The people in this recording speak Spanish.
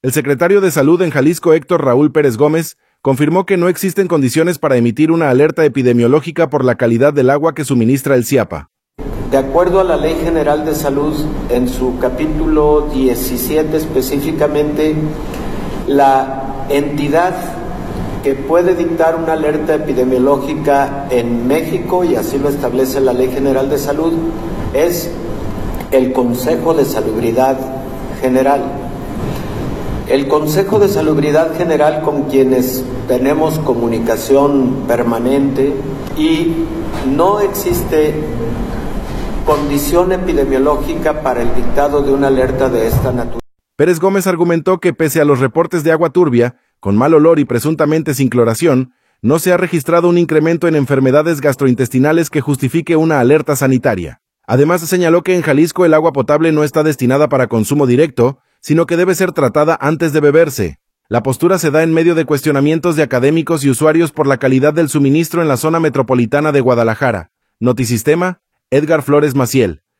El secretario de Salud en Jalisco, Héctor Raúl Pérez Gómez, confirmó que no existen condiciones para emitir una alerta epidemiológica por la calidad del agua que suministra el CIAPA. De acuerdo a la Ley General de Salud, en su capítulo 17 específicamente, la entidad que puede dictar una alerta epidemiológica en México, y así lo establece la Ley General de Salud, es el Consejo de Salubridad General. El Consejo de Salubridad General, con quienes tenemos comunicación permanente, y no existe condición epidemiológica para el dictado de una alerta de esta naturaleza. Pérez Gómez argumentó que pese a los reportes de agua turbia, con mal olor y presuntamente sin cloración, no se ha registrado un incremento en enfermedades gastrointestinales que justifique una alerta sanitaria. Además, señaló que en Jalisco el agua potable no está destinada para consumo directo, sino que debe ser tratada antes de beberse. La postura se da en medio de cuestionamientos de académicos y usuarios por la calidad del suministro en la zona metropolitana de Guadalajara. Notisistema, Edgar Flores Maciel.